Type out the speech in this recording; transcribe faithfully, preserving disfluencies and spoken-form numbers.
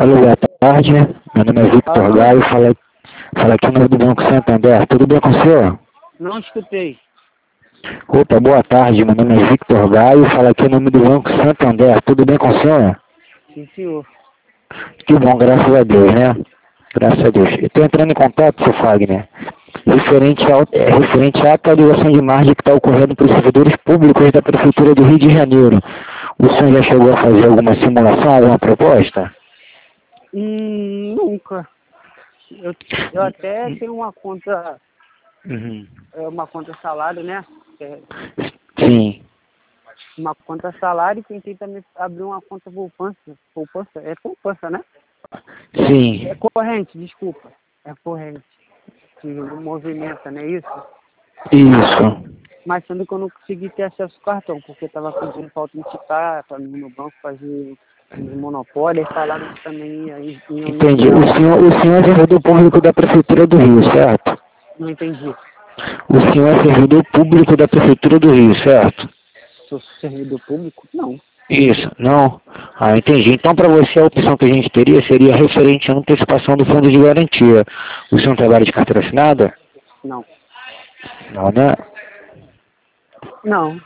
Alô, boa tarde. Meu nome é Victor Alô? Gaio, fala, fala aqui no nome do Banco Santander. Tudo bem com o senhor? Não escutei. Opa, boa tarde. Meu nome é Victor Gaio, fala aqui no nome do Banco Santander. Tudo bem com o senhor? Sim, senhor. Que bom, graças a Deus, né? Graças a Deus. Eu estou entrando em contato, seu Fagner, referente, ao, é, referente à atualização de margem que está ocorrendo para os servidores públicos da Prefeitura do Rio de Janeiro. O senhor já chegou a fazer alguma simulação, alguma proposta? Hum, nunca. Eu, eu até tenho uma conta, Uhum. é, uma conta salário, né? É, Sim. uma conta salário e tentei também abrir uma conta poupança. Poupança? É poupança, né? Sim. É corrente, desculpa. É corrente. Que movimenta, não é isso? Isso. Mas sendo que eu não consegui ter acesso ao cartão, porque estava pedindo para autenticar, para ir no banco fazer um monopólio, e falaram que também ia, iam me Entendi. enviar O um. senhor, o senhor é servidor público da Prefeitura do Rio, certo? Não entendi. O senhor é servidor público da Prefeitura do Rio, certo? Sou servidor público? Não. Isso, não? Ah, entendi. Então, para você, a opção que a gente teria seria referente à antecipação do fundo de garantia. O senhor trabalha de carteira assinada? Não. Não, né? Não.